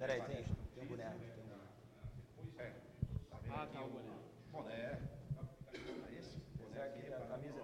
Peraí, tem um boneco. Ah, tá o boneco. Boné. Esse boné aqui é a camisa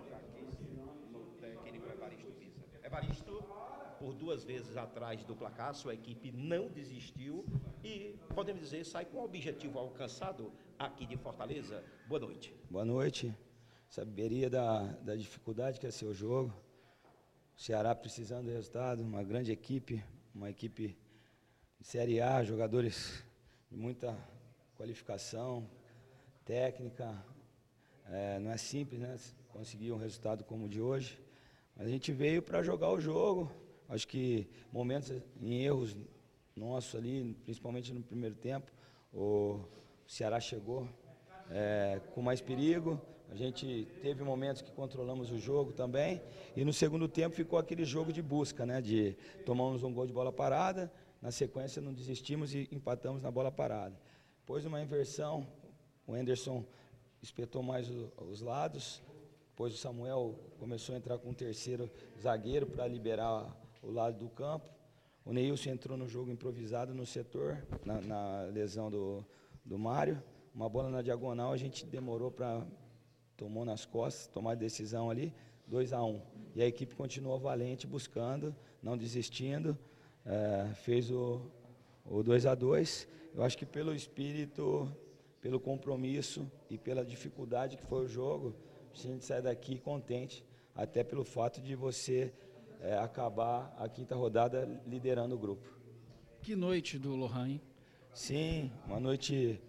do técnico Evaristo Pisa. Evaristo, por 2 vezes atrás do placar, sua equipe não desistiu e, podemos dizer, sai com o objetivo alcançado aqui de Fortaleza. Boa noite. Boa noite. Saberia da dificuldade que é ser o jogo. O Ceará precisando do resultado, uma grande equipe, uma equipe de Série A, jogadores de muita qualificação, técnica. Não é simples, né, conseguir um resultado como o de hoje. Mas a gente veio para jogar o jogo. Acho que momentos em erros nossos ali, principalmente no primeiro tempo, o Ceará chegou com mais perigo. A gente teve momentos que controlamos o jogo também. E no segundo tempo ficou aquele jogo de busca, né? De tomamos um gol de bola parada, na sequência não desistimos e empatamos na bola parada. Depois uma inversão, o Henderson espetou mais os lados. Depois o Samuel começou a entrar com um terceiro zagueiro para liberar o lado do campo. O Neilson entrou no jogo improvisado no setor, na lesão do Mário. Uma bola na diagonal, a gente demorou para... Tomou nas costas, tomar a decisão ali, 2-1. E a equipe continuou valente, buscando, não desistindo. Fez o 2-2. Eu acho que pelo espírito, pelo compromisso e pela dificuldade que foi o jogo, a gente sai daqui contente, até pelo fato de você acabar a 5ª rodada liderando o grupo. Que noite do Lohan, hein? Sim, uma noite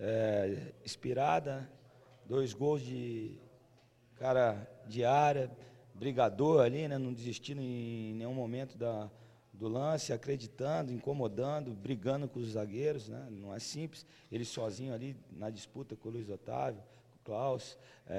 inspirada, 2 gols de cara de área, brigador ali, né, não desistindo em nenhum momento do lance, acreditando, incomodando, brigando com os zagueiros, né, não é simples, ele sozinho ali na disputa com o Luiz Otávio, com o Klaus,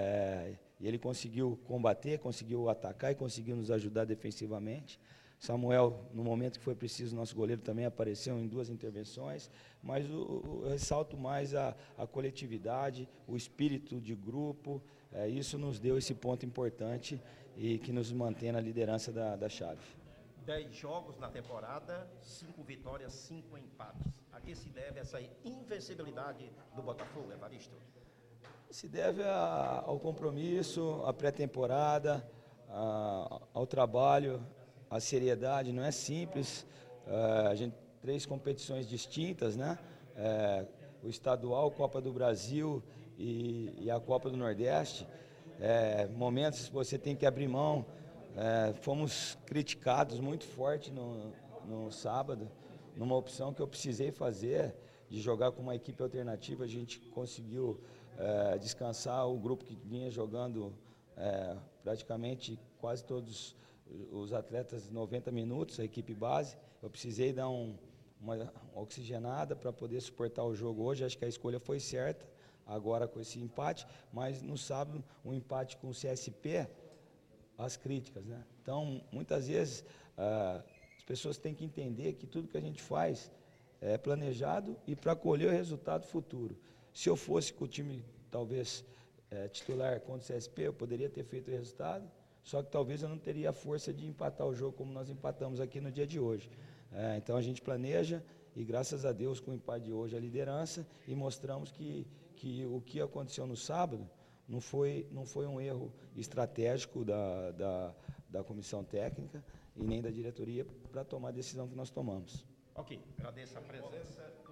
e ele conseguiu combater, conseguiu atacar e conseguiu nos ajudar defensivamente. Samuel, no momento que foi preciso, nosso goleiro também apareceu em 2 intervenções, mas eu ressalto mais a coletividade, o espírito de grupo. Isso nos deu esse ponto importante e que nos mantém na liderança da chave. 10 jogos na temporada, 5 vitórias, 5 empates. A que se deve essa invencibilidade do Botafogo, Evaristo? Se deve ao compromisso, à pré-temporada, ao trabalho, à seriedade. Não é simples. A gente 3 competições distintas, né? O estadual, Copa do Brasil e a Copa do Nordeste. Momentos que você tem que abrir mão. Fomos criticados muito forte no sábado, numa opção que eu precisei fazer de jogar com uma equipe alternativa. A gente conseguiu descansar o grupo que vinha jogando praticamente quase todos os atletas 90 minutos, a equipe base. Eu precisei dar uma oxigenada para poder suportar o jogo hoje. Acho que a escolha foi certa, agora com esse empate, mas no sábado, um empate com o CSP, as críticas, né? Então, muitas vezes, as pessoas têm que entender que tudo que a gente faz é planejado e para colher o resultado futuro. Se eu fosse com o time, talvez, titular contra o CSP, eu poderia ter feito o resultado, só que talvez eu não teria a força de empatar o jogo como nós empatamos aqui no dia de hoje. Então, a gente planeja e, graças a Deus, com o empate de hoje, a liderança, e mostramos que o que aconteceu no sábado não foi um erro estratégico da comissão técnica e nem da diretoria para tomar a decisão que nós tomamos. Ok, agradeço a presença